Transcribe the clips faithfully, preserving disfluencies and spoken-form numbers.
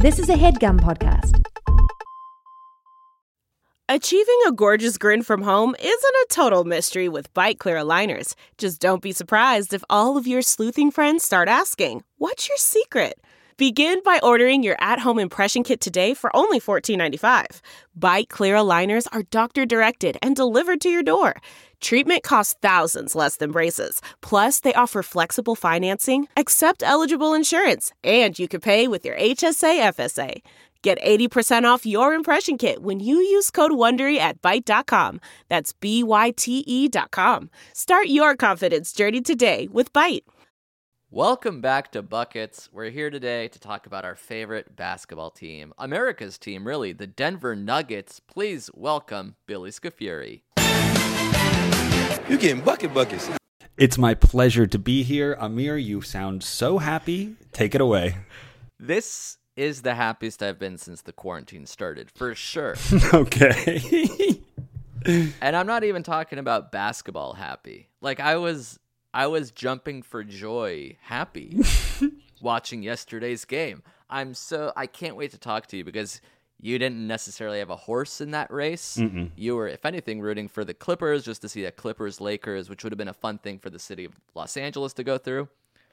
This is a HeadGum podcast. Achieving a gorgeous grin from home isn't a total mystery with Byte Clear aligners. Just don't be surprised if all of your sleuthing friends start asking, "What's your secret?" Begin by ordering your at-home impression kit today for only fourteen ninety-five. Byte Clear aligners are doctor-directed and delivered to your door. Treatment costs thousands less than braces. Plus, they offer flexible financing, accept eligible insurance, and you can pay with your H S A F S A. Get eighty percent off your impression kit when you use code WONDERY at byte dot com. That's B Y T E dot com. Start your confidence journey today with Byte. Welcome back to Buckets. We're here today to talk about our favorite basketball team, America's team, really, the Denver Nuggets. Please welcome Billy Scafuri. You're getting bucket buckets. It's my pleasure to be here. Amir, you sound so happy. Take it away. This is the happiest I've been since the quarantine started, for sure. Okay. And I'm not even talking about basketball happy. Like, I was... I was jumping for joy, happy, watching yesterday's game. I'm so, I can't wait to talk to you because you didn't necessarily have a horse in that race. Mm-mm. You were, if anything, rooting for the Clippers just to see a Clippers-Lakers, which would have been a fun thing for the city of Los Angeles to go through.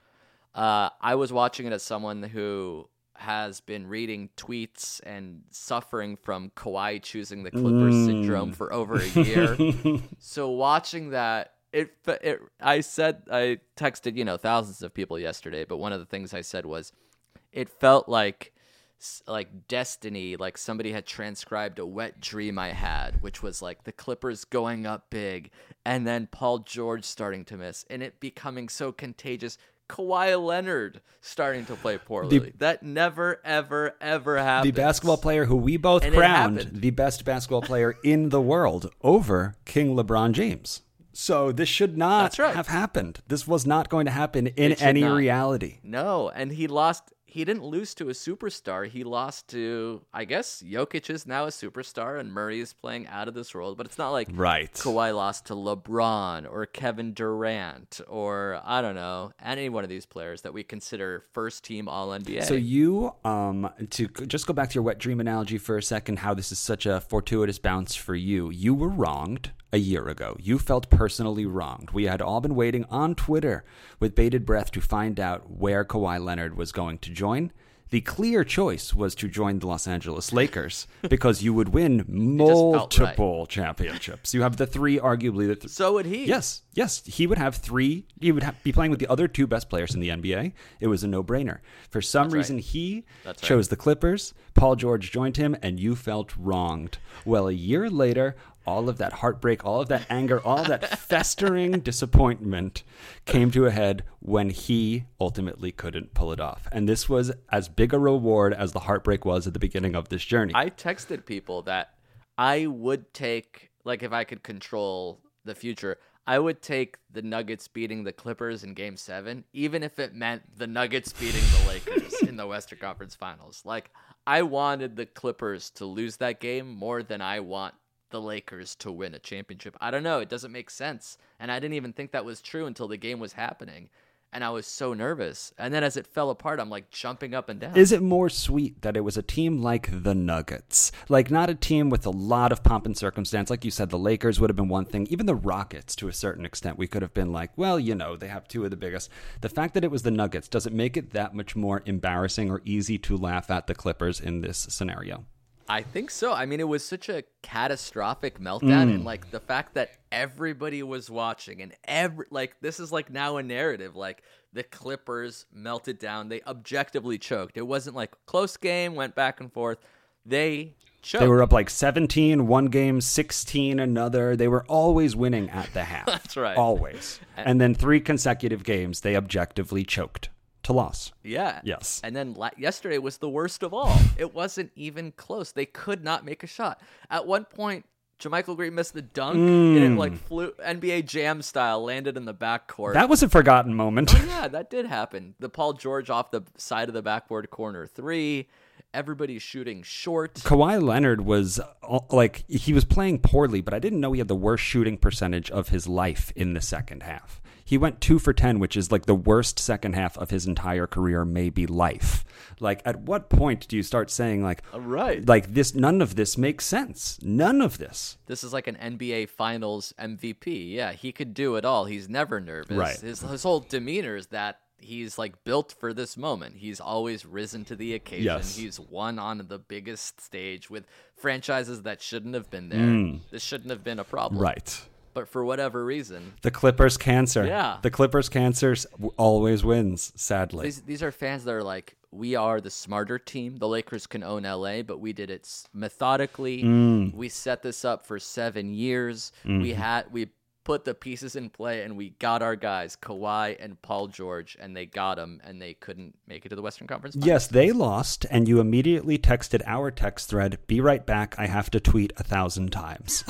Uh, I was watching it as someone who has been reading tweets and suffering from Kawhi choosing the Clippers mm. syndrome for over a year. So watching that, It, it, I said, I texted, you know, thousands of people yesterday, but one of the things I said was, it felt like, like destiny, like somebody had transcribed a wet dream I had, which was like the Clippers going up big, and then Paul George starting to miss, and it becoming so contagious. Kawhi Leonard starting to play poorly. The, that never, ever, ever happened. The basketball player who we both and crowned the best basketball player in the world over King LeBron James. So this should not right. have happened. This was not going to happen in any not. reality. No, and he lost. He didn't lose to a superstar. He lost to, I guess, Jokic is now a superstar, and Murray is playing out of this world. But it's not like right. Kawhi lost to LeBron or Kevin Durant or, I don't know, any one of these players that we consider first-team All N B A. So you, um, to just go back to your wet dream analogy for a second, how this is such a fortuitous bounce for you. You were wronged a year ago. You felt personally wronged. We had all been waiting on Twitter with bated breath to find out where Kawhi Leonard was going to join. The clear choice was to join the Los Angeles Lakers because you would win multiple right. championships. You have the three, arguably. The th- so would he. Yes, yes. He would have three. He would have, be playing with the other two best players in the N B A. It was a no-brainer. For some That's reason, right. he That's chose right. the Clippers. Paul George joined him, and you felt wronged. Well, a year later, all of that heartbreak, all of that anger, all of that festering disappointment came to a head when he ultimately couldn't pull it off. And this was as big a reward as the heartbreak was at the beginning of this journey. I texted people that I would take, like if I could control the future, I would take the Nuggets beating the Clippers in Game seven, even if it meant the Nuggets beating the Lakers in the Western Conference Finals. Like, I wanted the Clippers to lose that game more than I want the Lakers to win a championship. I don't know. It doesn't make sense. And I didn't even think that was true until the game was happening. And I was so nervous. And then as it fell apart, I'm like jumping up and down. Is it more sweet that it was a team like the Nuggets? Like not a team with a lot of pomp and circumstance. Like you said, the Lakers would have been one thing. Even the Rockets, to a certain extent, we could have been like, well, you know, they have two of the biggest. The fact that it was the Nuggets, does it make it that much more embarrassing or easy to laugh at the Clippers in this scenario? I think so. I mean, it was such a catastrophic meltdown, mm. and like the fact that everybody was watching, and every like this is like now a narrative. Like the Clippers melted down; they objectively choked. It wasn't like close game, went back and forth. They choked. They were up like seventeen one game, sixteen another. They were always winning at the half. That's right, always. And, and then three consecutive games, they objectively choked to loss. Yeah. Yes. And then la- yesterday was the worst of all. It wasn't even close. They could not make a shot. At one point, JaMychal Green missed the dunk, mm. and it like flew N B A Jam style, landed in the backcourt. That was a forgotten moment. Oh yeah, that did happen. The Paul George off the side of the backboard corner three, Everybody's shooting short. Kawhi Leonard was uh, like, he was playing poorly, but I didn't know he had the worst shooting percentage of his life in the second half. He went two for ten, which is like the worst second half of his entire career, maybe life. Like, at what point do you start saying, like, right. like this, none of this makes sense. None of this. This is like an N B A Finals M V P. Yeah, he could do it all. He's never nervous. Right. His, his whole demeanor is that he's like built for this moment. He's always risen to the occasion. Yes. He's won on the biggest stage with franchises that shouldn't have been there. Mm. This shouldn't have been a problem. Right. But for whatever reason, The Clippers cancer. Yeah. The Clippers cancer always wins, sadly. these these are fans that are like, we are the smarter team. The Lakers can own L A, but we did it s- methodically. Mm. We set this up for seven years. Mm-hmm. We had we put the pieces in play, and we got our guys, Kawhi and Paul George, and they got them, and they couldn't make it to the Western Conference Finals. Yes, they lost, and you immediately texted our text thread, be right back, I have to tweet a thousand times.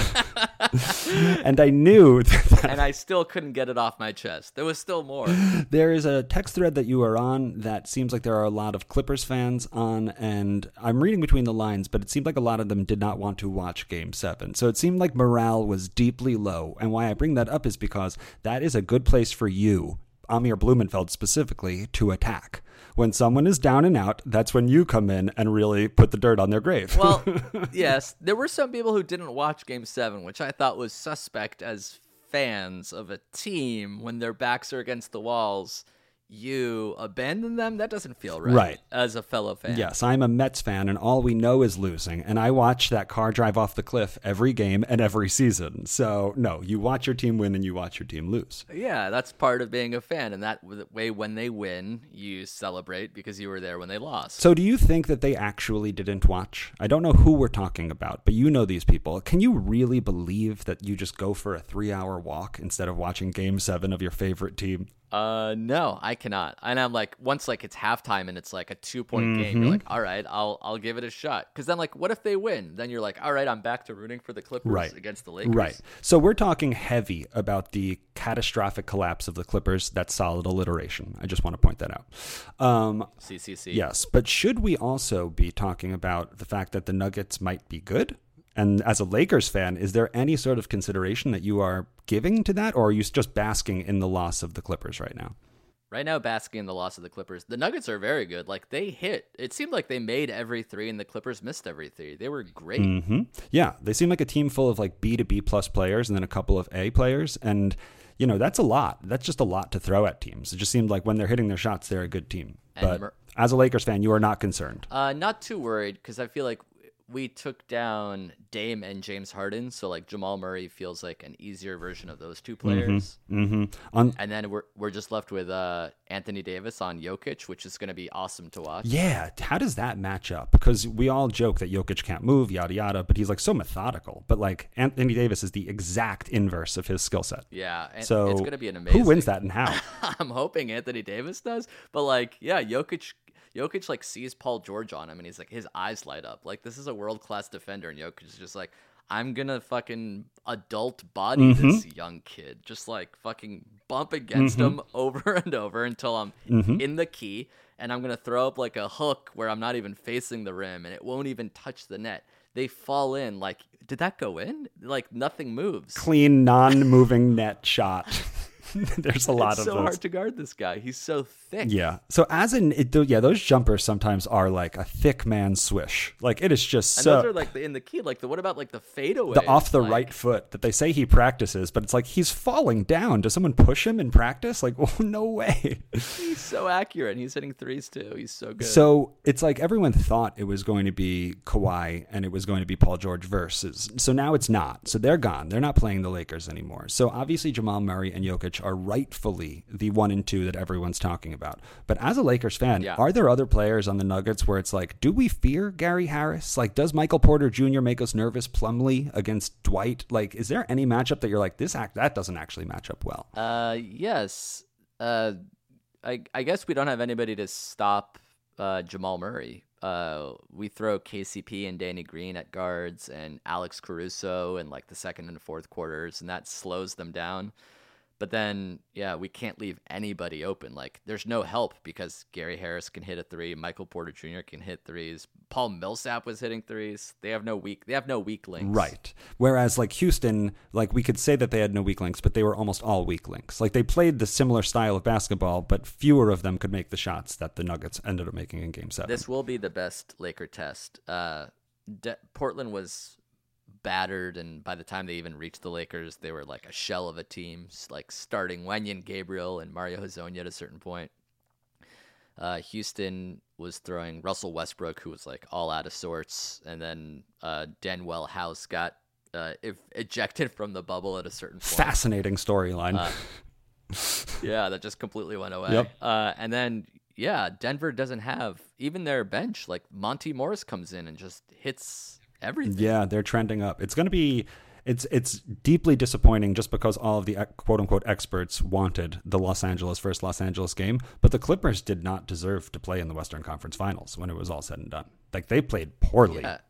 And I knew that And I still couldn't get it off my chest. There was still more. there is a text thread that you are on that seems like there are a lot of Clippers fans on, and I'm reading between the lines, but it seemed like a lot of them did not want to watch Game seven. So it seemed like morale was deeply low, and why I bring that up is because that is a good place for you, Amir Blumenfeld specifically, to attack. When someone is down and out, that's when you come in and really put the dirt on their grave. Well, yes, there were some people who didn't watch Game seven, which I thought was suspect as fans of a team when their backs are against the walls. You abandon them? That doesn't feel right, Right. as a fellow fan. Yes, I'm a Mets fan, and all we know is losing. And I watch that car drive off the cliff every game and every season. So, no, you watch your team win and you watch your team lose. Yeah, that's part of being a fan. And that way, when they win, you celebrate because you were there when they lost. So do you think that they actually didn't watch? I don't know who we're talking about, but you know these people. Can you really believe that you just go for a three-hour walk instead of watching Game seven of your favorite team? Uh, no, I cannot. And I'm like, once like it's halftime and it's like a two point mm-hmm. game, you're like, all right, I'll I'll give it a shot. Because then like, what if they win? Then you're like, all right, I'm back to rooting for the Clippers right. against the Lakers. Right. So we're talking heavy about the catastrophic collapse of the Clippers. That's solid alliteration. I just want to point that out. Um, C C C. Yes, but should we also be talking about the fact that the Nuggets might be good? And as a Lakers fan, is there any sort of consideration that you are giving to that, or are you just basking in the loss of the Clippers right now? Right now, basking in the loss of the Clippers. The Nuggets are very good. Like, they hit. It seemed like they made every three, and the Clippers missed every three. They were great. Mm-hmm. Yeah, they seem like a team full of like B to B plus players and then a couple of A players. And, you know, that's a lot. That's just a lot to throw at teams. It just seemed like when they're hitting their shots, they're a good team. And but Mer- as a Lakers fan, you are not concerned. Uh, not too worried, because I feel like we took down Dame and James Harden, so like Jamal Murray feels like an easier version of those two players. Mm-hmm. On- and then we're we're just left with uh, Anthony Davis on Jokic, which is going to be awesome to watch. Yeah, how does that match up? Because we all joke that Jokic can't move, yada yada, but he's like so methodical. But like Anthony Davis is the exact inverse of his skill set. Yeah, and so it's going to be an amazing. Who wins that and how? I'm hoping Anthony Davis does, but like, yeah, Jokic. Jokic like sees Paul George on him and he's like, his eyes light up. Like, this is a world-class defender, and Jokic is just like, I'm gonna fucking adult body mm-hmm. this young kid. Just like fucking bump against mm-hmm. him over and over until I'm mm-hmm. in the key, and I'm gonna throw up like a hook where I'm not even facing the rim and it won't even touch the net. They fall in. Like, did that go in? Like, nothing moves. Clean, non-moving net shot. There's a lot it's of so those. hard to guard this guy. He's so thick. Yeah. So as in, it, yeah, those jumpers sometimes are like a thick man swish. Like it is just and so. those are like the, in the key. Like the what about like the fadeaway? The off the like, right foot that they say he practices, but it's like he's falling down. Does someone push him in practice? Like, oh, no way. He's so accurate. He's hitting threes too. He's so good. So it's like everyone thought it was going to be Kawhi and it was going to be Paul George versus. So now it's not. So they're gone. They're not playing the Lakers anymore. So obviously Jamal Murray and Jokic are rightfully the one and two that everyone's talking about. But as a Lakers fan, yeah. are there other players on the Nuggets where it's like, do we fear Gary Harris? Like, does Michael Porter Junior make us nervous? Plumlee against Dwight? Like, is there any matchup that you're like, this act that doesn't actually match up well? Uh, yes. Uh, I I guess we don't have anybody to stop uh, Jamal Murray. Uh, we throw K C P and Danny Green at guards and Alex Caruso in like the second and fourth quarters, and that slows them down. But then, yeah, we can't leave anybody open. Like, there's no help because Gary Harris can hit a three, Michael Porter Junior can hit threes, Paul Millsap was hitting threes. They have no weak. They have no weak links. Right. Whereas, like Houston, like we could say that they had no weak links, but they were almost all weak links. Like they played the similar style of basketball, but fewer of them could make the shots that the Nuggets ended up making in Game Seven. This will be the best Laker test. Uh, De- Portland was battered, and by the time they even reached the Lakers, they were like a shell of a team, like starting Wenyen Gabriel and Mario Hezonja at a certain point. Uh, Houston was throwing Russell Westbrook, who was like all out of sorts, and then uh, Denwell House got uh, if, ejected from the bubble at a certain point. Fascinating storyline. Uh, yeah, that just completely went away. Yep. Uh, and then, yeah, Denver doesn't have even their bench. Like Monty Morris comes in and just hits everything. Yeah, they're trending up. It's going to be, it's it's deeply disappointing just because all of the quote unquote experts wanted the Los Angeles first Los Angeles game, but the Clippers did not deserve to play in the Western Conference Finals when it was all said and done. Like they played poorly. Yeah.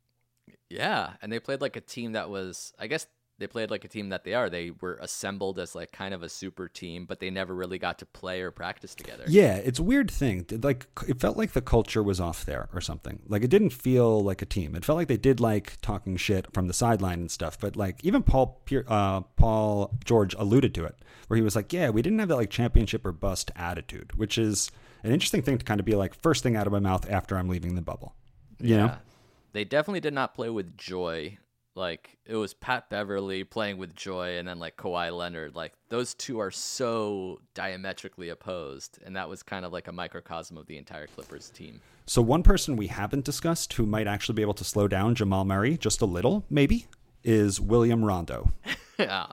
Yeah, and they played like a team that was, I guess they played like a team that they are. They were assembled as like kind of a super team, but they never really got to play or practice together. Yeah, it's a weird thing. Like it felt like the culture was off there or something. Like it didn't feel like a team. It felt like they did like talking shit from the sideline and stuff. But like even Paul uh, Paul George alluded to it, where he was like, "Yeah, we didn't have that like championship or bust attitude," which is an interesting thing to kind of be like first thing out of my mouth after I'm leaving the bubble. You yeah. know, they definitely did not play with joy. Like, it was Pat Beverly playing with joy, and then, like, Kawhi Leonard. Like, those two are so diametrically opposed, and that was kind of like a microcosm of the entire Clippers team. So one person we haven't discussed who might actually be able to slow down Jamal Murray just a little, maybe, is William Rondo. Yeah.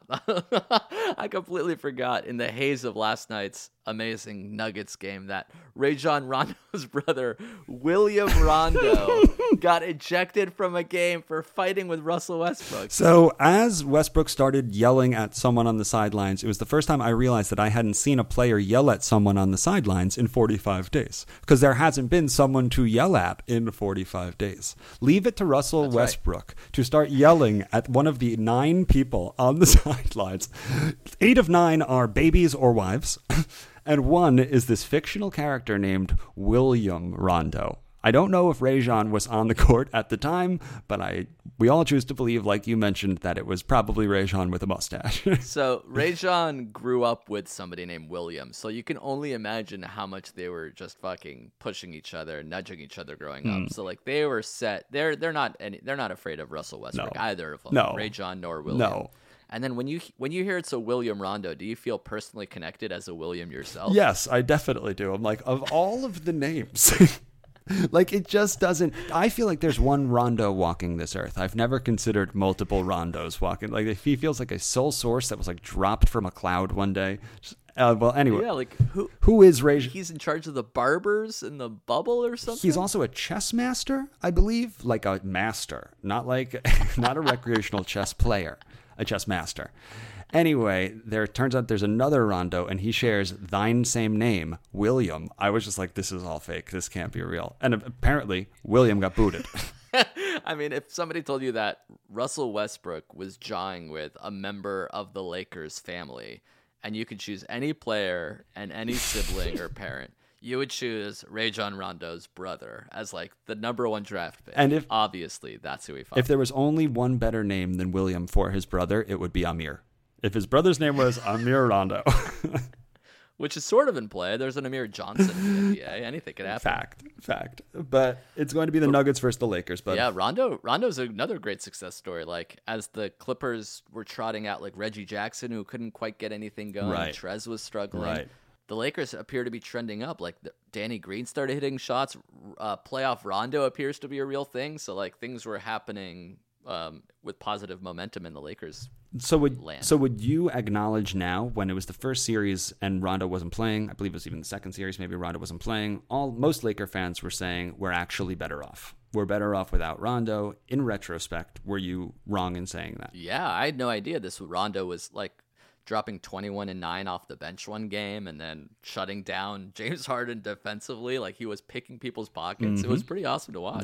I completely forgot in the haze of last night's amazing Nuggets game that Rajon Rondo's brother, William Rondo, got ejected from a game for fighting with Russell Westbrook. So as Westbrook started yelling at someone on the sidelines, it was the first time I realized that I hadn't seen a player yell at someone on the sidelines in forty-five days, because there hasn't been someone to yell at in forty-five days. Leave it to Russell That's Westbrook right. to start yelling at one of the nine people on the sidelines. Eight of nine are babies or wives, and one is this fictional character named William Rondo. I don't know if Rajon was on the court at the time, but I we all choose to believe, like you mentioned, that it was probably Rajon with a mustache. So Rajon grew up with somebody named William, so you can only imagine how much they were just fucking pushing each other, nudging each other growing Mm. up. So like they were set. They're they're not any. They're not afraid of Russell Westbrook No. either of them. No. Rajon nor William. No. And then when you when you hear it's a William Rondo, do you feel personally connected as a William yourself? Yes, I definitely do. I'm like, of all of the names, like it just doesn't. I feel like there's one Rondo walking this earth. I've never considered multiple Rondos walking. Like he feels like a sole source that was like dropped from a cloud one day. Uh, well, anyway, Yeah, like who who is Rajon? he's in charge of the barbers in the bubble or something? He's also a chess master, I believe, like a master, not like not a recreational chess player, a chess master. Anyway, there turns out there's another Rondo, and he shares thine same name, William. I was just like, this is all fake. This can't be real. And apparently, William got booted. I mean, if somebody told you that Russell Westbrook was jawing with a member of the Lakers family, and you could choose any player and any sibling or parent, you would choose Rajon Rondo's brother as like the number one draft pick. And if obviously that's who he fought. If there was only one better name than William for his brother, it would be Amir. If his brother's name was Amir Rondo. Which is sort of in play. There's an Amir Johnson in the N B A. Anything could happen. Fact. Fact. But it's going to be the Nuggets versus the Lakers. But Yeah, Rondo Rondo's another great success story. Like, as the Clippers were trotting out like Reggie Jackson, who couldn't quite get anything going. Right. Trez was struggling. Right. The Lakers appear to be trending up. Like, the, Danny Green started hitting shots. Uh, playoff Rondo appears to be a real thing. So, like, things were happening um, with positive momentum in the Lakers. So would land. so would you acknowledge now, when it was the first series and Rondo wasn't playing, I believe it was even the second series, maybe Rondo wasn't playing, all most Laker fans were saying we're actually better off. We're better off without Rondo. In retrospect, were you wrong in saying that? Yeah, I had no idea this Rondo was like dropping twenty-one and nine off the bench one game and then shutting down James Harden defensively. Like, he was picking people's pockets. Mm-hmm. It was pretty awesome to watch. Yeah.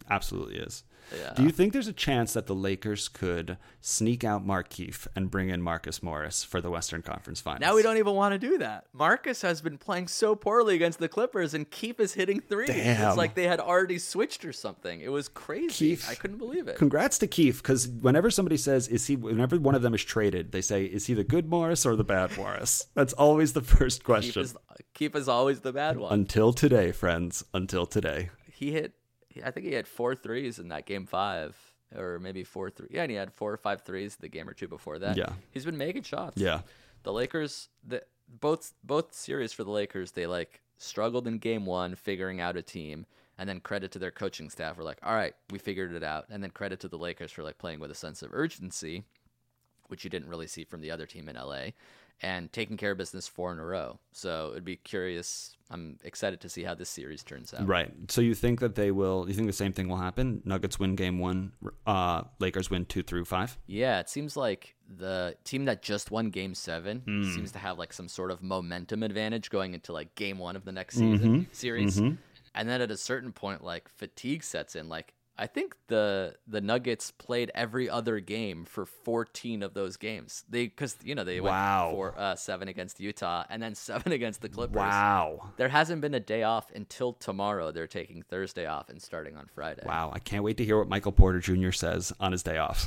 Absolutely is. Yeah. Do you think there's a chance that the Lakers could sneak out Markieff and bring in Marcus Morris for the Western Conference Finals? Now we don't even want to do that. Marcus has been playing so poorly against the Clippers, and Keith is hitting threes. Damn. It's like they had already switched or something. It was crazy. Keith, I couldn't believe it. Congrats to Keith, because whenever somebody says, is he, whenever one of them is traded, they say, is he the good Morris or the bad Morris? That's always the first question. Keith is, Keith is always the bad one. Until today, friends. Until today. He hit, I think he had four threes in that game five. Or maybe four three. Yeah, and he had four or five threes the game or two before that. Yeah. He's been making shots. Yeah. The Lakers, the, both both series for the Lakers, they like struggled in game one, figuring out a team, and then credit to their coaching staff. We're like, all right, we figured it out. And then credit to the Lakers for like playing with a sense of urgency, which you didn't really see from the other team in L A, and taking care of business four in a row. So it'd be curious. I'm excited to see how this series turns out. Right. So you think that they will, you think the same thing will happen? Nuggets win game one, uh, Lakers win two through five? Yeah, it seems like the team that just won game seven Mm. seems to have like some sort of momentum advantage going into like game one of the next season Mm-hmm. series. Mm-hmm. And then at a certain point, like fatigue sets in. Like I think the the Nuggets played every other game for fourteen of those games. They because you know they Wow. went four uh, seven against Utah and then seven against the Clippers. Wow. There hasn't been a day off until tomorrow. They're taking Thursday off and starting on Friday. Wow. I can't wait to hear what Michael Porter Junior says on his day off.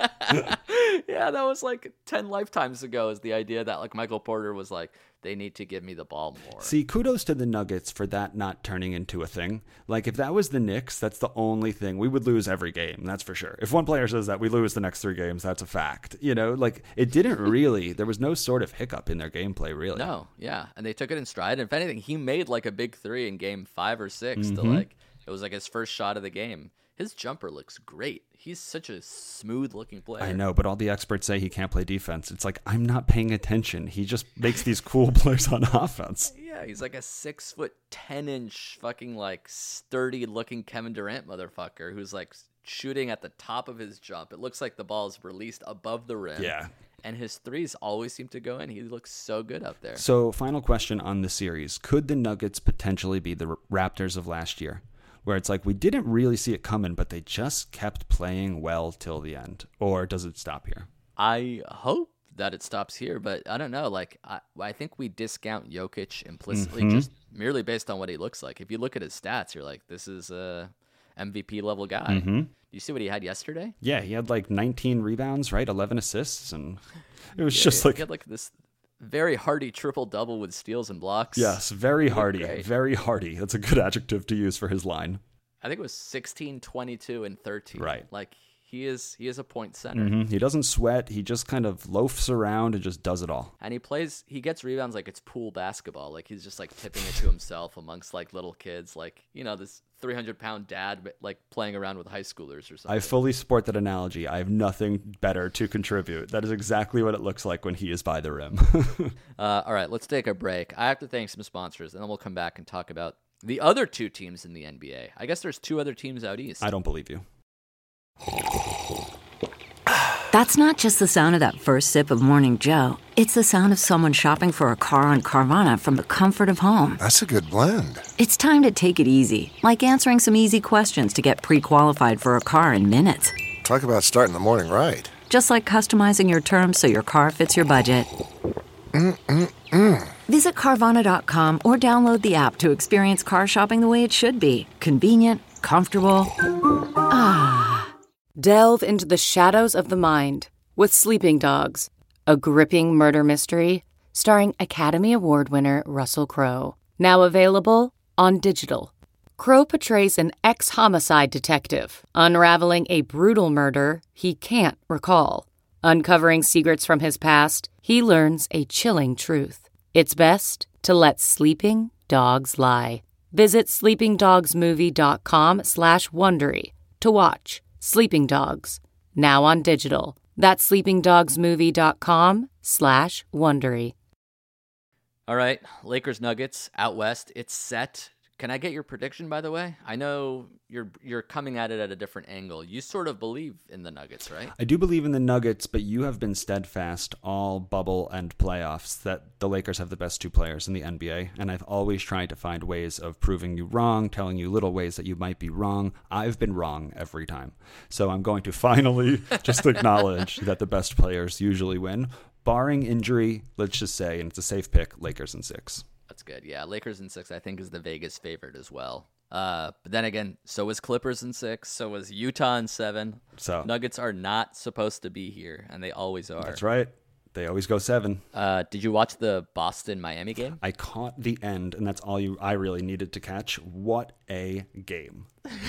Yeah, that was like ten lifetimes ago is the idea that like Michael Porter was like, they need to give me the ball more. See, kudos to the Nuggets for that not turning into a thing. Like, if that was the Knicks, that's the only thing. We would lose every game, that's for sure. If one player says that, we lose the next three games, that's a fact. You know, like, it didn't really, there was no sort of hiccup in their gameplay, really. No, yeah. And they took it in stride. And if anything, he made like a big three in game five or six Mm-hmm. to like, it was like his first shot of the game. His jumper looks great. He's such a smooth looking player. I know, but all the experts say he can't play defense. It's like, I'm not paying attention. He just makes these cool plays on offense. Yeah, he's like a six foot ten inch fucking like sturdy looking Kevin Durant motherfucker who's like shooting at the top of his jump. It looks like the ball is released above the rim. Yeah. And his threes always seem to go in. He looks so good up there. So, final question on the series. Could the Nuggets potentially be the Raptors of last year? Where it's like, we didn't really see it coming, but they just kept playing well till the end. Or does it stop here? I hope that it stops here, but I don't know. Like, I, I think we discount Jokic implicitly Mm-hmm. just merely based on what he looks like. If you look at his stats, you're like, this is a M V P level guy. Mm-hmm. Do you see what he had yesterday? Yeah, he had like nineteen rebounds, right? eleven assists. And it was Yeah, just he like, had like this very hardy triple double with steals and blocks. yes, very looked hardy. great. Very hardy. That's a good adjective to use for his line. I think it was sixteen, twenty-two, and thirteen. Right. Like he is he is a point center. Mm-hmm. He doesn't sweat. He just kind of loafs around and just does it all. And he plays he gets rebounds like it's pool basketball. Like he's just like tipping it to himself amongst like little kids, like, you know, this three hundred pound dad like playing around with high schoolers or something. I fully support that analogy. I have nothing better to contribute. That is exactly what it looks like when he is by the rim. uh, all right, let's take a break. I have to thank some sponsors, and then we'll come back and talk about the other two teams in the N B A. I guess there's two other teams out east. I don't believe you. That's not just the sound of that first sip of Morning Joe. It's the sound of someone shopping for a car on Carvana from the comfort of home. That's a good blend. It's time to take it easy, like answering some easy questions to get pre-qualified for a car in minutes. Talk about starting the morning right. Just like customizing your terms so your car fits your budget. Mm-mm-mm. Visit Carvana dot com or download the app to experience car shopping the way it should be. Convenient, comfortable. Ah. Delve into the shadows of the mind with Sleeping Dogs, a gripping murder mystery starring Academy Award winner Russell Crowe. Now available on digital. Crowe portrays an ex-homicide detective unraveling a brutal murder he can't recall. Uncovering secrets from his past, he learns a chilling truth. It's best to let sleeping dogs lie. Visit sleepingdogsmovie.com slash Wondery to watch Sleeping Dogs, now on digital. That's sleepingdogsmovie.com slash Wondery. All right, Lakers Nuggets out west. It's set. Can I get your prediction, by the way? I know you're you're coming at it at a different angle. You sort of believe in the Nuggets, right? I do believe in the Nuggets, but you have been steadfast all bubble and playoffs that the Lakers have the best two players in the N B A, and I've always tried to find ways of proving you wrong, telling you little ways that you might be wrong. I've been wrong every time. So I'm going to finally just acknowledge that the best players usually win. Barring injury, let's just say, and it's a safe pick, Lakers in six. That's good. Yeah, Lakers in six, I think, is the Vegas favorite as well. Uh, but then again, so is Clippers in six. So is Utah in seven. So Nuggets are not supposed to be here, and they always are. That's right. They always go seven. Uh, did you watch the Boston-Miami game? I caught the end, and that's all you. I really needed to catch. What a game!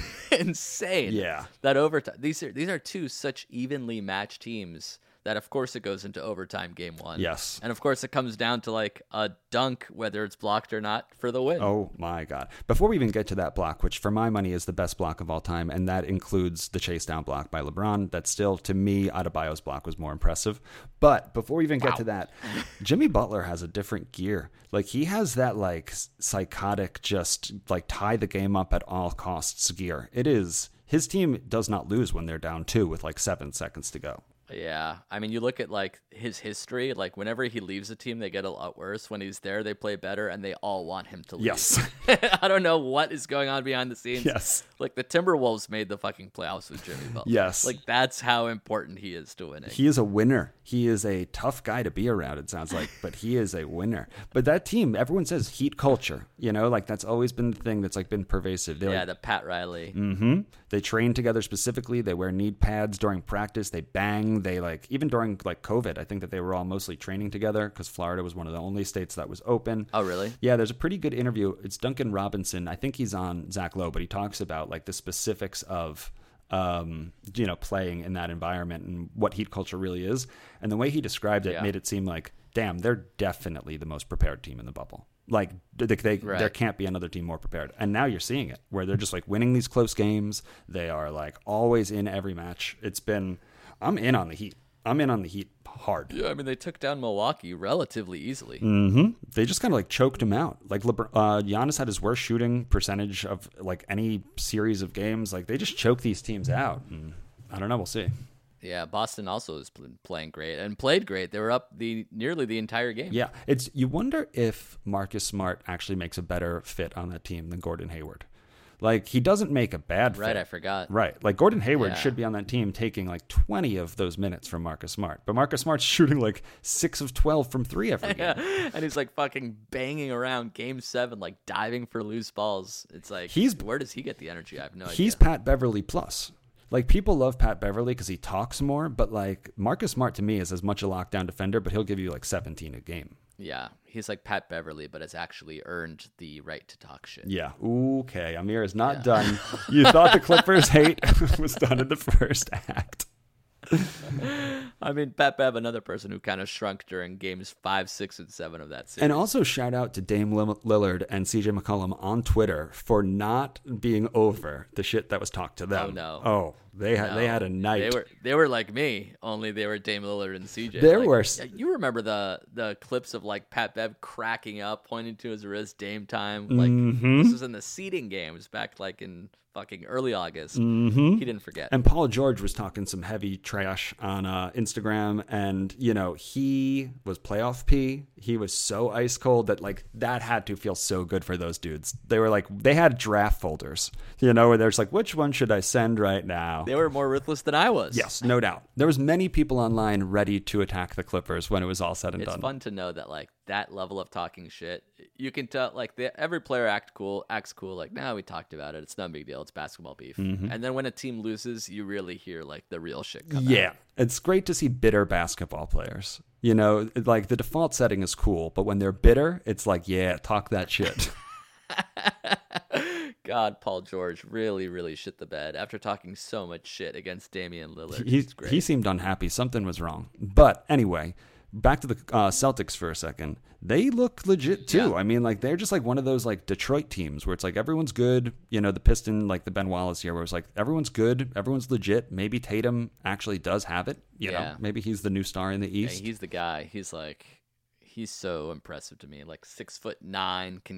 Insane. Yeah. That overtime. These are these are two such evenly matched teams that, of course, it goes into overtime game one. Yes. And, of course, it comes down to, like, a dunk, whether it's blocked or not, for the win. Oh, my God. Before we even get to that block, which for my money is the best block of all time, and that includes the chase down block by LeBron, that still, to me, Adebayo's block was more impressive. But before we even get Wow. to that, Jimmy Butler has a different gear. Like, he has that, like, psychotic, just, like, tie the game up at all costs gear. It is. His team does not lose when they're down two with, like, seven seconds to go. Yeah, I mean, you look at like his history. Like whenever he leaves a team, they get a lot worse. When he's there, they play better, and they all want him to leave. Yes. I don't know what is going on behind the scenes. Yes. Like the Timberwolves made the fucking playoffs with Jimmy Butler. Yes. Like that's how important he is to winning. He is a winner. He is a tough guy to be around, it sounds like, but he is a winner. But that team, everyone says heat culture, you know, like that's always been the thing that's like been pervasive. They're yeah, like, the Pat Riley. mm-hmm. They train together specifically. They wear knee pads during practice. They bang. They like, even during like COVID, I think that they were all mostly training together because Florida was one of the only states that was open. Oh, really? Yeah, there's a pretty good interview. It's Duncan Robinson. I think he's on Zach Lowe, but he talks about like the specifics of um, you know, playing in that environment and what heat culture really is. And the way he described it Yeah. made it seem like, damn, they're definitely the most prepared team in the bubble. Like they, they Right. there can't be another team more prepared. And now you're seeing it where they're just like winning these close games. They are like always in every match. It's been, I'm in on the Heat. I'm in on the Heat hard. Yeah, I mean they took down Milwaukee relatively easily. Mm-hmm. They just kind of like choked him out. Like LeBron, uh, Giannis had his worst shooting percentage of like any series of games. Like they just choke these teams out. And I don't know. We'll see. Yeah, Boston also is pl- playing great and played great. They were up the nearly the entire game. Yeah, it's you wonder if Marcus Smart actually makes a better fit on that team than Gordon Hayward. Like he doesn't make a bad fit. Right, I forgot. Right, like Gordon Hayward Yeah. should be on that team taking like twenty of those minutes from Marcus Smart, but Marcus Smart's shooting like six of twelve from three every game. Yeah, and he's like fucking banging around game seven, like diving for loose balls. It's like, He's- where does he get the energy? I have no He's idea. Pat Beverly plus. Like people love Pat Beverly because he talks more, but like Marcus Smart to me is as much a lockdown defender, but he'll give you like seventeen a game. Yeah, he's like Pat Beverly, but has actually earned the right to talk shit. Yeah. Okay. Amir is not Yeah. done. You thought the Clippers hate was done in the first act. I mean, Pat Bev, another person who kind of shrunk during games five, six, and seven of that series. And also shout out to Dame Lil- Lillard and C J McCollum on Twitter for not being over the shit that was talked to them. Oh, no. Oh, they had No, they had a night. They were they were like me, only they were Dame Lillard and C J. There Like, were s- you remember the the clips of like Pat Bev cracking up, pointing to his wrist, Dame time. Like Mm-hmm. this was in the seeding games back like in fucking early August. Mhm. He didn't forget. And Paul George was talking some heavy trash on uh, Instagram, and you know he was playoff P. He was so ice cold that like that had to feel so good for those dudes. They were like they had draft folders, you know, where there's like which one should I send right now? They were more ruthless than I was. Yes, no doubt. There was many people online ready to attack the Clippers when it was all said and It's done. fun to know that like that level of talking shit, you can tell like the, every player act cool, acts cool. Like, nah, we talked about it. It's no big deal. It's basketball beef. Mm-hmm. And then when a team loses, you really hear like the real shit come Yeah, out. it's great to see bitter basketball players. You know, like the default setting is cool, but when they're bitter, it's like, yeah, talk that shit. God, Paul George really, really shit the bed after talking so much shit against Damian Lillard. he, It's great. he seemed unhappy. Something was wrong. But anyway, back to the uh, Celtics for a second. They look legit too. Yeah. I mean, like they're just like one of those like Detroit teams where it's like everyone's good. You know, the Piston, like the Ben Wallace here, where it's like everyone's good, everyone's legit. Maybe Tatum actually does have it. You Yeah. know, maybe he's the new star in the Yeah, East. he's the guy. He's like, he's so impressive to me. Like six foot nine, can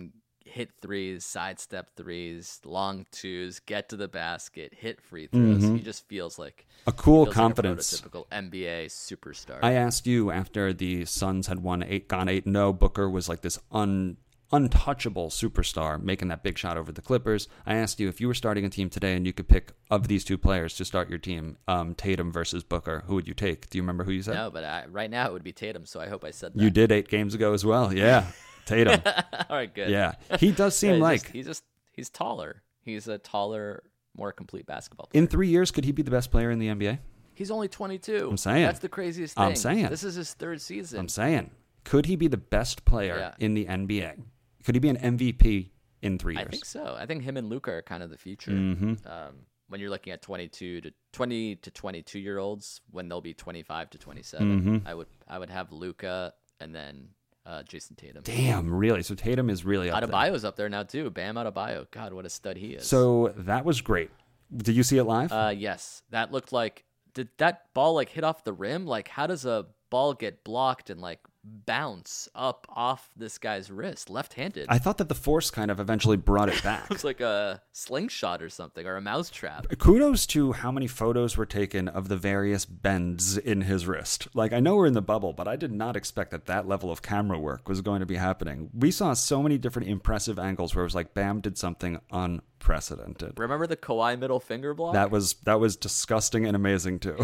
hit threes, sidestep threes, long twos, get to the basket, hit free throws. Mm-hmm. He just feels like a cool feels confidence. Like a prototypical N B A superstar. I asked you after the Suns had won eight, gone eight and oh, Booker was like this un, untouchable superstar making that big shot over the Clippers. I asked you if you were starting a team today and you could pick of these two players to start your team, um, Tatum versus Booker, who would you take? Do you remember who you said? No, but I, right now it would be Tatum, so I hope I said that. You did eight games ago as well. Yeah. Tatum. All right, good. Yeah. He does seem yeah, he's like... Just, he's just, he's taller. He's a taller, more complete basketball player. In three years, could he be the best player in the N B A? He's only twenty-two. I'm saying. That's the craziest thing. I'm saying. This is his third season. I'm saying. Could he be the best player yeah. in the N B A? Could he be an M V P in three years? I think so. I think him and Luka are kind of the future. Mm-hmm. Um, when you're looking at twenty-two to twenty to twenty-two year olds, when they'll be twenty-five to twenty-seven, mm-hmm. I would I would have Luka and then uh, Jason Tatum. Damn, really? So Tatum is really up Adebayo's there. up there now too. Bam Adebayo. God, what a stud he is. So that was great. Did you see it live? Uh, yes, that looked like. Did that ball like hit off the rim? Like, how does a ball get blocked and like bounce up off this guy's wrist, left-handed? I thought that the force kind of eventually brought it back. It was like a slingshot or something, or a mousetrap. Kudos to how many photos were taken of the various bends in his wrist. Like, I know we're in the bubble, but I did not expect that that level of camera work was going to be happening. We saw so many different impressive angles where it was like Bam did something unprecedented. Remember the Kawhi middle finger block? That was that was disgusting and amazing too.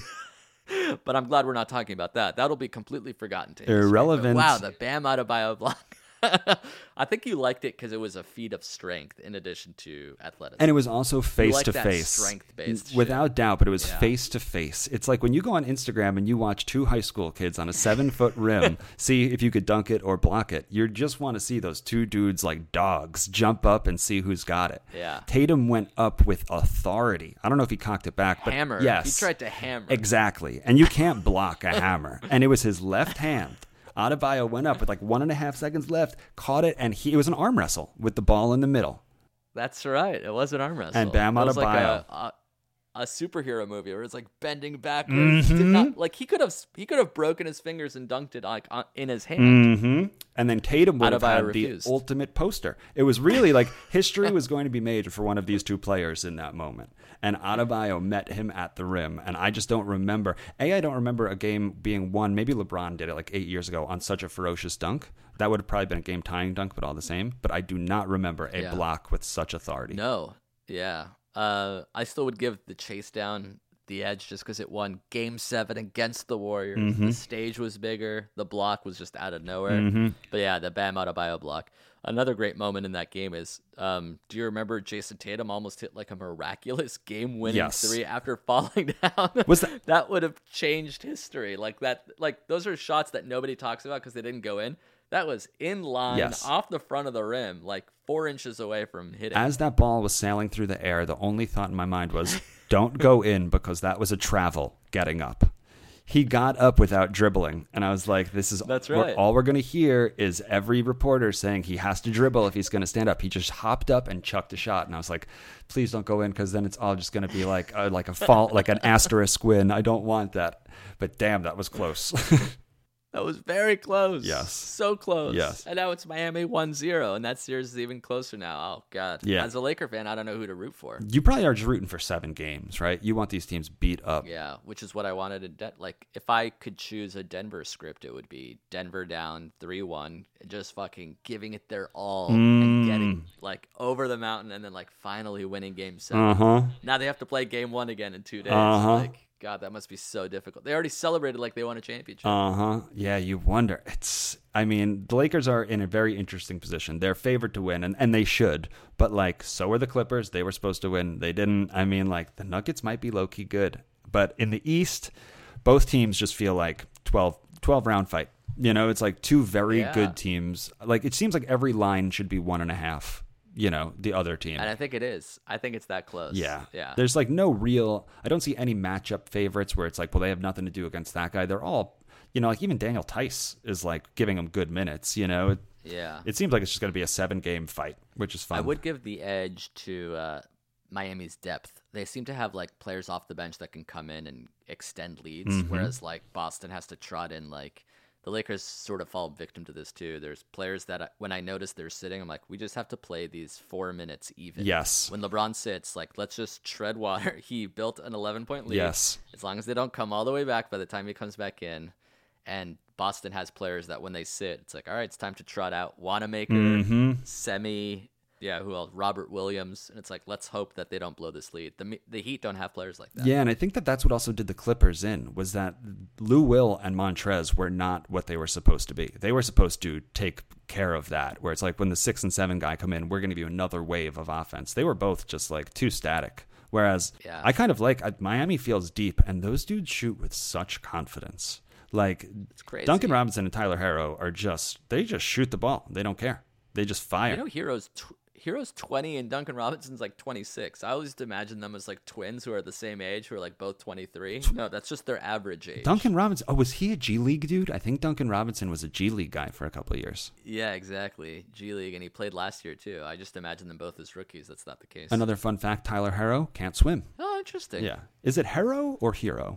But I'm glad we're not talking about that. That'll be completely forgotten to Irrelevant. Wow, the Bam Adebayo block. I think you liked it because it was a feat of strength in addition to athleticism. And it was also face like to that face. Strength-based Without shit. doubt, but it was Yeah. face to face. It's like when you go on Instagram and you watch two high school kids on a seven foot rim, see if you could dunk it or block it. You just want to see those two dudes like dogs jump up and see who's got it. Yeah. Tatum went up with authority. I don't know if he cocked it back, but Hammer. yes. He tried to hammer. Exactly. And you can't block a hammer. And it was his left hand. Adebayo went up with like one and a half seconds left, caught it, and he it was an arm wrestle with the ball in the middle. That's right. It was an arm wrestle. And Bam It was like Adebayo. a, a, a superhero movie where it's like bending backwards. Did not, like he could have he could have broken his fingers and dunked it like on, in his hand. Mm-hmm. And then Tatum would have Adebayo had refused. the ultimate poster. It was really like history was going to be made for one of these two players in that moment. And Adebayo met him at the rim. And I just don't remember. A, I don't remember a game being won. Maybe LeBron did it like eight years ago on such a ferocious dunk. That would have probably been a game-tying dunk, but all the same. But I do not remember a Yeah. block with such authority. No. Yeah. Uh, I still would give the chase down the edge just because it won game seven against the Warriors. Mm-hmm. The stage was bigger. The block was just out of nowhere. Mm-hmm. But yeah, the Bam Adebayo block. Another great moment in that game is, um, do you remember Jason Tatum almost hit like a miraculous game-winning Yes. three after falling down? Was that- that would have changed history? Like that, like those are shots that nobody talks about because they didn't go in. That was in line, Yes. off the front of the rim, like four inches away from hitting. As that ball was sailing through the air, the only thought in my mind was, don't go in because that was a travel getting up. He got up without dribbling, and I was like, this is That's we're- right. all we're going to hear is every reporter saying he has to dribble if he's going to stand up. He just hopped up and chucked a shot, and I was like, please don't go in because then it's all just going to be like a, like a fault, like an asterisk win. I don't want that. But damn, that was close. That was very close. Yes. So close. Yes. And now it's Miami one zero, and that series is even closer now. Oh, God. Yeah. As a Laker fan, I don't know who to root for. You probably are just rooting for seven games, right? You want these teams beat up. Yeah, which is what I wanted in Den- like if I could choose a Denver script, it would be Denver down three one, just fucking giving it their all and getting like over the mountain and then like finally winning game seven. Uh-huh. Now they have to play game one again in two days. Uh-huh. Like, God, that must be so difficult. They already celebrated like they won a championship. Uh-huh. Yeah, you wonder. It's I mean, the Lakers are in a very interesting position. They're favored to win, and, and they should. But like, so are the Clippers. They were supposed to win. They didn't. I mean, like, the Nuggets might be low-key good. But in the East, both teams just feel like twelve, twelve round fight. You know, it's like two very Yeah. good teams. Like, it seems like every line should be one and a half, you know, the other team. And I think it is. I think it's that close. Yeah. Yeah. There's like no real, I don't see any matchup favorites where it's like, well, they have nothing to do against that guy. They're all, you know, like even Daniel Tice is like giving them good minutes, you know. It, Yeah. it seems like it's just going to be a seven game fight, which is fun. I would give the edge to uh, Miami's depth. They seem to have like players off the bench that can come in and extend leads, Mm-hmm. whereas like Boston has to trot in like the Lakers sort of fall victim to this too. There's players that I, when I notice they're sitting, I'm like, we just have to play these four minutes even. Yes. When LeBron sits, like, let's just tread water. He built an eleven-point lead. Yes. As long as they don't come all the way back by the time he comes back in. And Boston has players that when they sit, it's like, all right, it's time to trot out Wanamaker, Mm-hmm. Semi, yeah, who else? Robert Williams. And it's like, let's hope that they don't blow this lead. The the Heat don't have players like that. Yeah, and I think that that's what also did the Clippers in, was that Lou Will and Montrez were not what they were supposed to be. They were supposed to take care of that, where it's like when the six and seven guy come in, we're going to give you another wave of offense. They were both just like too static. Whereas Yeah. I kind of like, I, Miami feels deep, and those dudes shoot with such confidence. Like It's crazy. Duncan Robinson and Tyler Herro are just, they just shoot the ball. They don't care. They just fire. You know, Hero's tw- Hero's twenty and Duncan Robinson's like twenty-six. I always used to imagine them as like twins who are the same age, who are like both twenty-three. No, that's just their average age. Duncan Robinson, oh, was he a G League dude? I think Duncan Robinson was a G League guy for a couple of years. Yeah, exactly. G League, and he played last year too. I just imagine them both as rookies. That's not the case. Another fun fact, Tyler Herro can't swim. Oh, interesting. Yeah. Is it Herro or Hero?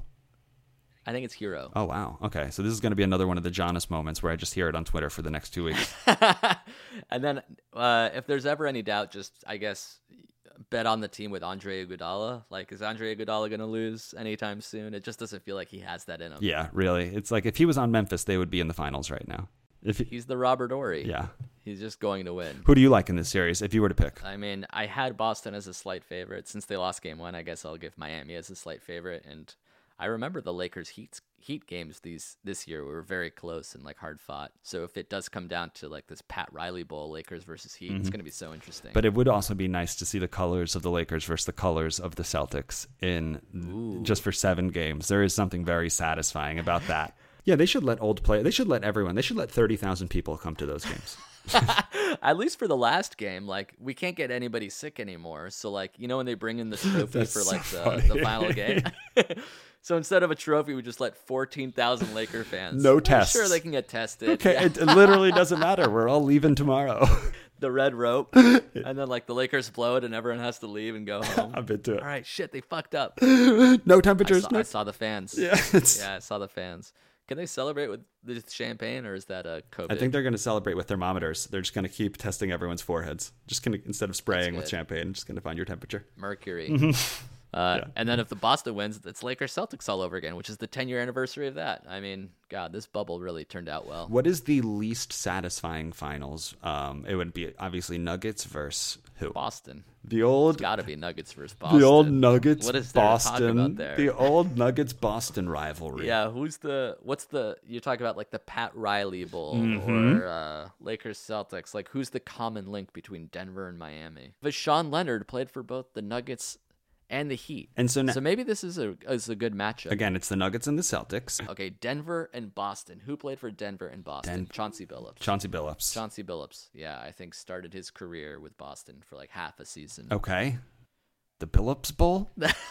I think it's Hero. Oh, wow. Okay. So this is going to be another one of the Jonas moments where I just hear it on Twitter for the next two weeks. And then uh, if there's ever any doubt, just, I guess, bet on the team with Andre Iguodala. Like, is Andre Iguodala going to lose anytime soon? It just doesn't feel like he has that in him. Yeah, really. It's like if he was on Memphis, they would be in the finals right now. If he, He's the Robert Ory. Yeah. He's just going to win. Who do you like in this series if you were to pick? I mean, I had Boston as a slight favorite. Since they lost game one, I guess I'll give Miami as a slight favorite. And I remember the Lakers Heat Heat games these this year were very close and like hard fought. So if it does come down to like this Pat Riley Bowl, Lakers versus Heat, it's going to be so interesting. But it would also be nice to see the colors of the Lakers versus the colors of the Celtics in Ooh. just for seven games. There is something very satisfying about that. Yeah, they should let old play. They should let everyone. They should let thirty thousand people come to those games. At least for the last game, like we can't get anybody sick anymore. So like you know when they bring in the trophy That's for like so the, the final game. So instead of a trophy, we just let fourteen thousand Laker fans. No I'm tests. sure they can get tested. Okay, Yeah. it, it literally doesn't matter. We're all leaving tomorrow. The red rope, and then like the Lakers blow it, and everyone has to leave and go home. I've been to it. All right, shit, they fucked up. No I temperatures. saw, no I saw the fans. Yeah, it's- yeah, I saw the fans. Can they celebrate with the champagne, or is that a COVID? I think they're going to celebrate with thermometers. They're just going to keep testing everyone's foreheads. Just going to, instead of spraying with good. champagne, just going to find your temperature. Mercury. Uh, Yeah. And then if the Boston wins, it's Lakers Celtics all over again, which is the ten-year anniversary of that. I mean, God, this bubble really turned out well. What is the least satisfying finals? Um, it would be obviously Nuggets versus who? Boston. The old, Got to be Nuggets versus Boston. the old Nuggets What is there to talk Boston, about there? the old Nuggets Boston rivalry. Yeah, who's the what's the you're talking about like the Pat Riley Bowl Mm-hmm. or uh, Lakers Celtics? Like who's the common link between Denver and Miami? But Sean Leonard played for both the Nuggets and the Heat, And so, now, so maybe this is a is a good matchup. again, it's the Nuggets and the Celtics. Okay, Denver and Boston. Who played for Denver and Boston? Den- Chauncey Billups. Chauncey Billups. Chauncey Billups. Yeah, I think started his career with Boston for like half a season. Okay. The Billups Bowl?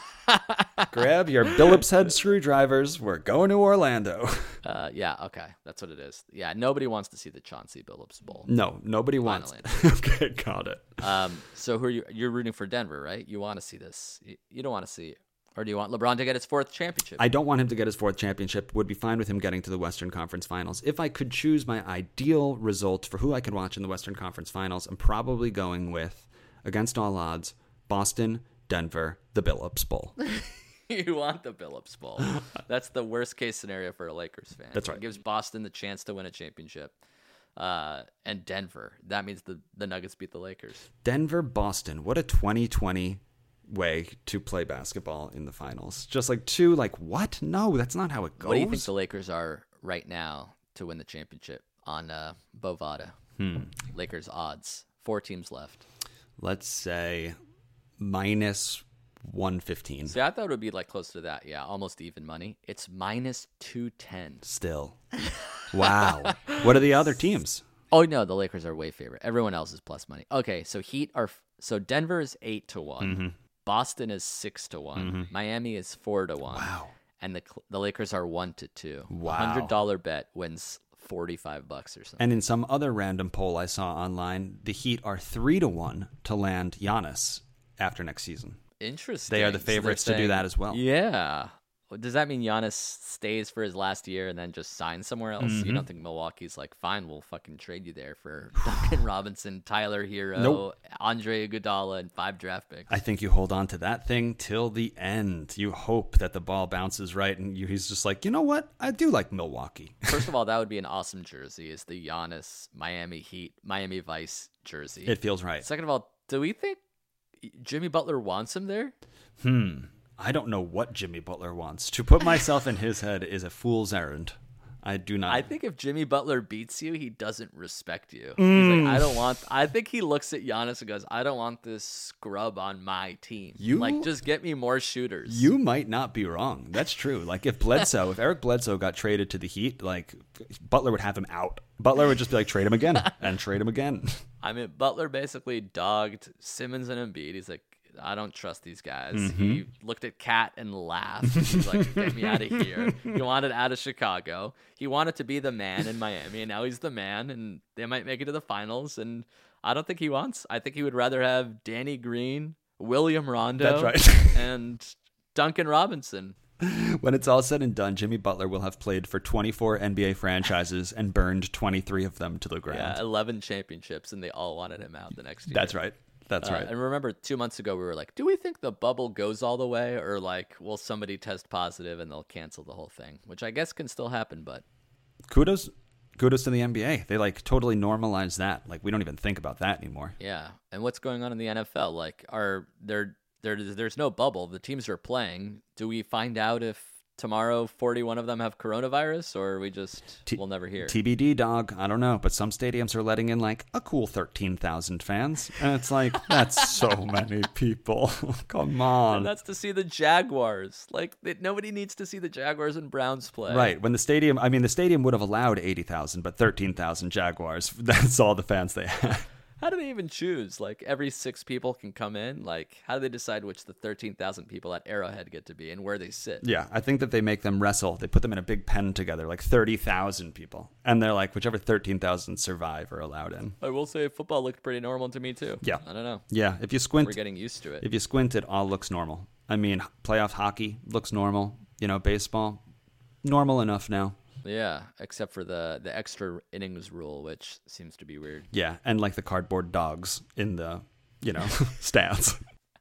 Grab your Billups head screwdrivers. We're going to Orlando. Uh, yeah, okay, that's what it is. Yeah, nobody wants to see the Chauncey Billups Bowl. No, nobody wants. Finally. Okay, got it. Um, so who are you? You're rooting for Denver, right? You want to see this? You, you don't want to see, or do you want LeBron to get his fourth championship? I don't want him to get his fourth championship. Would be fine with him getting to the Western Conference Finals. If I could choose my ideal result for who I could watch in the Western Conference Finals, I'm probably going with, against all odds, Boston, Denver, the Billups Bowl. You want the Billups Bowl. That's the worst case scenario for a Lakers fan. That's right. It gives Boston the chance to win a championship. Uh, and Denver. That means the, the Nuggets beat the Lakers. Denver, Boston. What a twenty twenty way to play basketball in the finals. Just like two, like, what? No, that's not how it goes. What do you think the Lakers are right now to win the championship on uh, Bovada? Hmm. Lakers odds. Four teams left. Let's say minus one fifteen. See, I thought it would be like close to that. Yeah, almost even money. It's minus two ten. Still. Wow. What are the other teams? Oh no, the Lakers are way favorite. Everyone else is plus money. Okay, so Heat are so Denver is eight to one. Mm-hmm. Boston is six to one. Miami is four to one. Wow. And the the Lakers are one to two. Wow. A hundred dollar bet wins forty five bucks or something. And in some other random poll I saw online, the Heat are three to one to land Giannis after next season. Interesting. They are the So they're favorites to do saying- that as well. Yeah. Does that mean Giannis stays for his last year and then just signs somewhere else? Mm-hmm. You don't think Milwaukee's like, fine, we'll fucking trade you there for Duncan Robinson, Tyler Hero, Nope. Andre Iguodala, and five draft picks? I think you hold on to that thing till the end. You hope that the ball bounces right, and you, he's just like, you know what? I do like Milwaukee. First of all, that would be an awesome jersey. Is the Giannis Miami Heat, Miami Vice jersey? It feels right. Second of all, do we think Jimmy Butler wants him there? Hmm. I don't know what Jimmy Butler wants. To put myself in his head is a fool's errand. I do not. I think if Jimmy Butler beats you, he doesn't respect you. Mm. He's like, I don't want. I think he looks at Giannis and goes, I don't want this scrub on my team. You- like, just get me more shooters. You might not be wrong. That's true. Like if Bledsoe, if Eric Bledsoe got traded to the Heat, like Butler would have him out. Butler would just be like, trade him again and trade him again. I mean, Butler basically dogged Simmons and Embiid. He's like, I don't trust these guys. Mm-hmm. He looked at Cat and laughed. He's like, get me out of here. He wanted out of Chicago. He wanted to be the man in Miami, and now he's the man, and they might make it to the finals. And I don't think he wants. I think he would rather have Danny Green, William Rondo, That's right. and Duncan Robinson. When it's all said and done, Jimmy Butler will have played for twenty-four N B A franchises and burned twenty-three of them to the ground. Yeah, eleven championships, and they all wanted him out the next year. That's right. That's Uh, right. And remember, two months ago, we were like, do we think the bubble goes all the way, or like, will somebody test positive and they'll cancel the whole thing? Which I guess can still happen, but Kudos, kudos to the N B A. They like totally normalized that. Like we don't even think about that anymore. yeah. And what's going on in the N F L? Like, are there there there's no bubble. The teams are playing. Do we find out if tomorrow forty-one of them have coronavirus, or we just T- we'll never hear? T B D, dog. I don't know, but some stadiums are letting in like a cool thirteen thousand fans, and it's like that's so many people. Come on. And that's to see the Jaguars. Like, they, nobody needs to see the Jaguars and Browns play. Right. When the stadium, I mean, the stadium would have allowed eighty thousand, but thirteen thousand Jaguars. That's all the fans they had. How do they even choose? Like, every six people can come in? Like, how do they decide which the thirteen thousand people at Arrowhead get to be and where they sit? Yeah, I think that they make them wrestle. They put them in a big pen together, like thirty thousand people. And they're like, whichever thirteen thousand survive are allowed in. I will say football looked pretty normal to me, too. Yeah. I don't know. Yeah, if you squint, We're getting used to it. if you squint, it all looks normal. I mean, playoff hockey looks normal. You know, baseball, normal enough now. Yeah, except for the, the extra innings rule, which seems to be weird. Yeah, and like the cardboard dogs in the, you know, stands.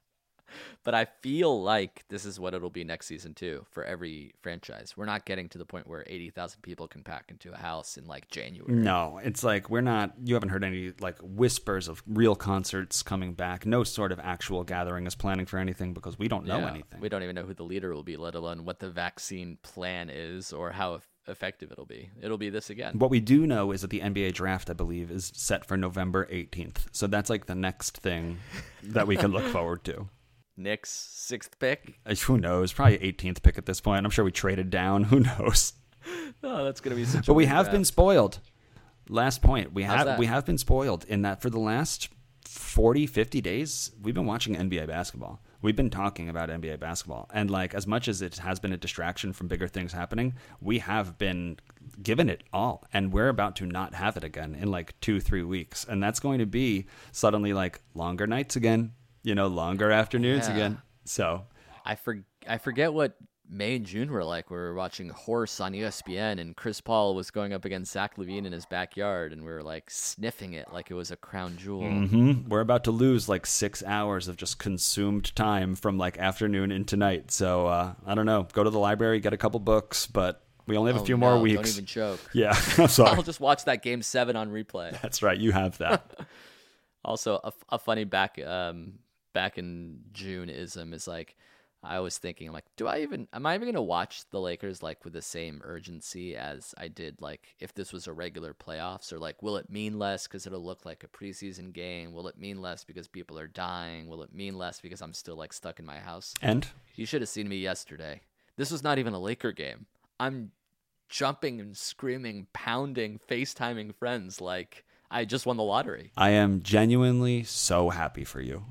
But I feel like this is what it'll be next season, too, for every franchise. We're not getting to the point where eighty thousand people can pack into a house in, like, January. No, it's like we're not, you haven't heard any like whispers of real concerts coming back. No sort of actual gathering is planning for anything because we don't know Yeah, anything. We don't even know who the leader will be, let alone what the vaccine plan is or how eff- effective it'll be. It'll be this again. What we do know is that the N B A draft, I believe, is set for November eighteenth. So that's like the next thing that we can look forward to. Knicks sixth pick. Uh, Who knows? Probably eighteenth pick at this point. I'm sure we traded down. Who knows? Oh, that's gonna be such. But a we good have draft. been spoiled. Last point. We How's have that? we have been spoiled in that for the last forty, fifty days, we've been watching N B A basketball. We've been talking about N B A basketball. And like as much as it has been a distraction from bigger things happening, we have been given it all. And we're about to not have it again in like two, three weeks. And that's going to be suddenly like longer nights again, you know, longer afternoons Yeah. again. So I for I forget what May and June were like. We were watching Horse on E S P N, and Chris Paul was going up against Zach LaVine in his backyard, and we were like sniffing it like it was a crown jewel. mhm, we're about to lose like six hours of just consumed time from like afternoon into night. So uh, I don't know. Go to the library, get a couple books, but we only have Oh, a few no, more weeks. Don't even joke. Yeah, I'm sorry. I'll just watch that game seven on replay. That's right. You have that. Also, a, a funny back um back in June ism is like, I was thinking, I'm like, do I even am I even gonna watch the Lakers like with the same urgency as I did like if this was a regular playoffs, or like will it mean less because it'll look like a preseason game? Will it mean less because people are dying? Will it mean less because I'm still like stuck in my house? And You should have seen me yesterday. This was not even a Laker game. I'm jumping and screaming, pounding, FaceTiming friends like I just won the lottery. I am genuinely so happy for you.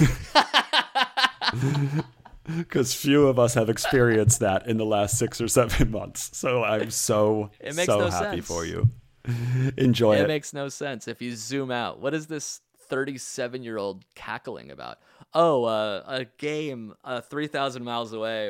Because few of us have experienced that in the last six or seven months. So I'm so, It makes so no happy sense. for you. Enjoy It it. makes no sense if you zoom out. What is this thirty-seven-year-old cackling about? Oh, uh, a game uh, three thousand miles away with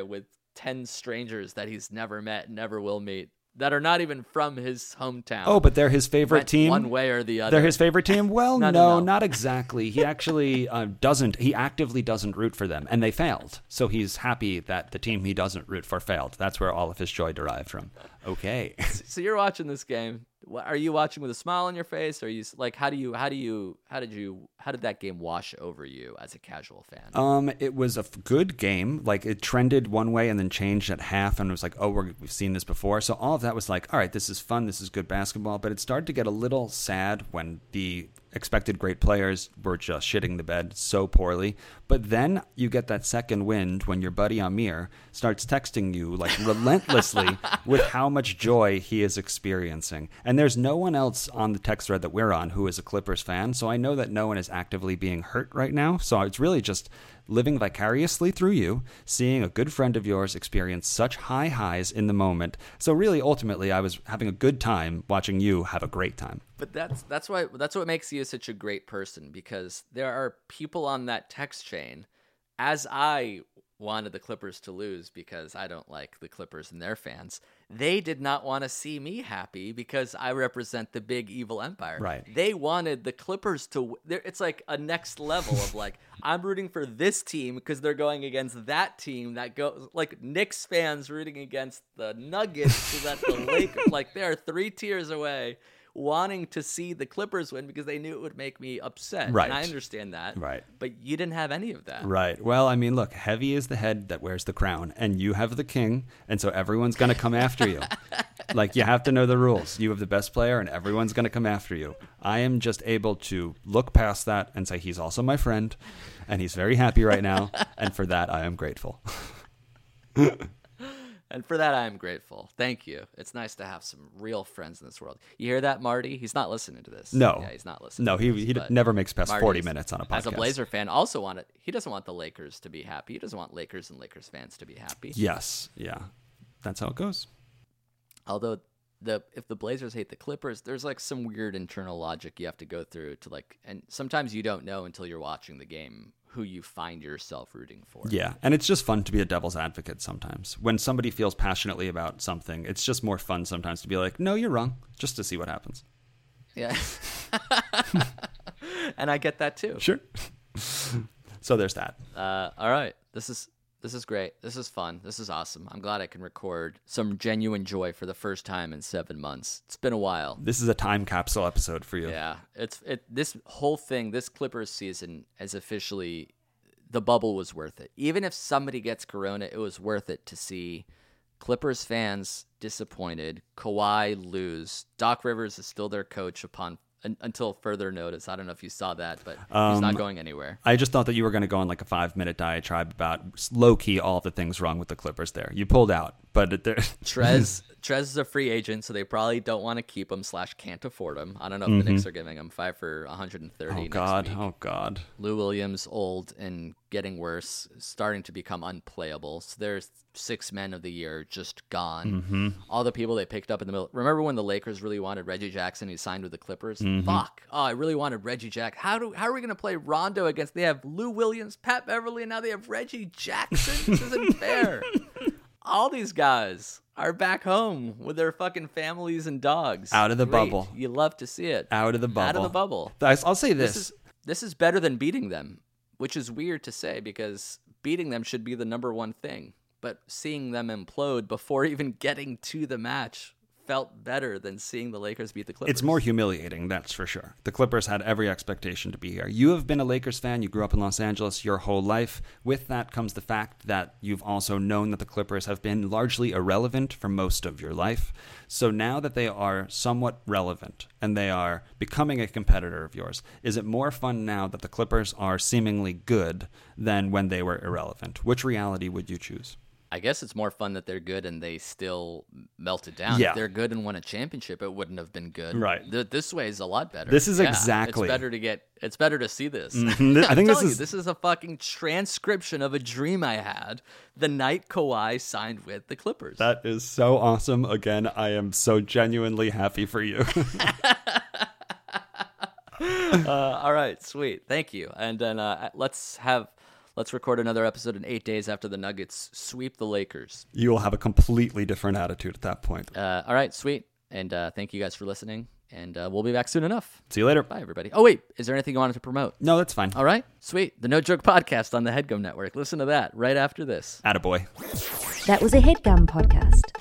ten strangers that he's never met, never will meet, that are not even from his hometown. Oh, but they're his favorite went team? one way or the other. They're his favorite team? Well, no, no, no, no. not exactly. He actually uh, doesn't. He actively doesn't root for them, and they failed. So he's happy that the team he doesn't root for failed. That's where all of his joy derived from. Okay. So you're watching this game. What- Are you watching with a smile on your face? Or are you s- like, how do you, how do you, how did you, how did that game wash over you as a casual fan? Um, it was a f- good game. Like, it trended one way and then changed at half, and it was like, oh, we're, we've seen this before. So all of that was like, all right, this is fun. This is good basketball. But it started to get a little sad when the expected great players were just shitting the bed so poorly. But then you get that second wind when your buddy Amir starts texting you like relentlessly with how much joy he is experiencing. And there's no one else on the text thread that we're on who is a Clippers fan. So I know that no one is actively being hurt right now. So it's really just living vicariously through you, seeing a good friend of yours experience such high highs in the moment. So really, ultimately, I was having a good time watching you have a great time. But that's that's why that's what makes you such a great person, because there are people on that text chain, as I wanted the Clippers to lose because I don't like the Clippers and their fans. They did not want to see me happy because I represent the big evil empire. Right. They wanted the Clippers to w- there- it's like a next level of like, I'm rooting for this team because they're going against that team that goes like Knicks fans rooting against the Nuggets so that the Lakers, like they're three tiers away, wanting to see the Clippers win because they knew it would make me upset. Right. And I understand that. Right. But you didn't have any of that. Right. Well, I mean, look, heavy is the head that wears the crown, and you have the king, and so everyone's going to come after you. Like, you have to know the rules. You have the best player, and everyone's going to come after you. I am just able to look past that and say he's also my friend, and he's very happy right now, and for that I am grateful. And for that, I am grateful. Thank you. It's nice to have some real friends in this world. You hear that, Marty? He's not listening to this. No. Yeah, he's not listening. No, to he this, he but never makes past Marty's, forty minutes on a podcast. As a Blazer fan, also wanted he doesn't want the Lakers to be happy. He doesn't want Lakers and Lakers fans to be happy. Yes. Yeah. That's how it goes. Although the if the Blazers hate the Clippers, there's like some weird internal logic you have to go through to like, and sometimes you don't know until you're watching the game who you find yourself rooting for. Yeah, and it's just fun to be a devil's advocate sometimes. When somebody feels passionately about something, it's just more fun sometimes to be like, no, you're wrong, just to see what happens. Yeah. And I get that too. Sure. So there's that. Uh, all right. This is this is great. This is fun. This is awesome. I'm glad I can record some genuine joy for the first time in seven months. It's been a while. This is a time capsule episode for you. Yeah, it's it. This whole thing, this Clippers season, is officially the bubble was worth it. Even if somebody gets corona, it was worth it to see Clippers fans disappointed, Kawhi lose. Doc Rivers is still their coach upon un, until further notice. I don't know if you saw that, but Um, he's not going anywhere. I just thought that you were going to go on like a five minute diatribe about low key all the things wrong with the Clippers there. You pulled out, but it, there. Trez Trez is a free agent, so they probably don't want to keep him slash can't afford him. I don't know if the Knicks are giving him five for one hundred thirty. Oh next God! week. Oh God! Lou Williams, old and getting worse, starting to become unplayable. So there's six men of the year just gone. Mm-hmm. All the people they picked up in the middle. Remember when the Lakers really wanted Reggie Jackson? He signed with the Clippers. Mm-hmm. Fuck! Oh, I really wanted Reggie Jackson. How do how are we gonna play Rondo against? They have Lou Williams, Pat Beverly, and now they have Reggie Jackson. This isn't fair. All these guys are back home with their fucking families and dogs. Out of the Great. bubble. You love to see it. Out of the bubble. Out of the bubble. I'll say this. This is this is better than beating them, which is weird to say because beating them should be the number one thing. But seeing them implode before even getting to the match felt better than seeing the Lakers beat the Clippers. It's more humiliating, that's for sure. The Clippers had every expectation to be here. You have been a Lakers fan. You grew up in Los Angeles your whole life. With that comes the fact that you've also known that the Clippers have been largely irrelevant for most of your life. So now that they are somewhat relevant and they are becoming a competitor of yours, is it more fun now that the Clippers are seemingly good than when they were irrelevant? Which reality would you choose? I guess it's more fun that they're good and they still melted down. Yeah. If they're good and won a championship, it wouldn't have been good. Right. Th- this way is a lot better. This is Yeah, exactly- It's better to get. It's better to see this. Mhm. I I'm think this telling you, is- this is a fucking transcription of a dream I had the night Kawhi signed with the Clippers. That is so awesome. Again, I am so genuinely happy for you. uh, all right, sweet. Thank you. And then uh, let's have Let's record another episode in eight days after the Nuggets sweep the Lakers. You will have a completely different attitude at that point. Uh, all right, sweet. And uh, thank you guys for listening. And uh, we'll be back soon enough. See you later. Bye, everybody. Oh, wait. Is there anything you wanted to promote? No, that's fine. All right. Sweet. The No Joke Podcast on the HeadGum Network. Listen to that right after this. Attaboy. That was a HeadGum podcast.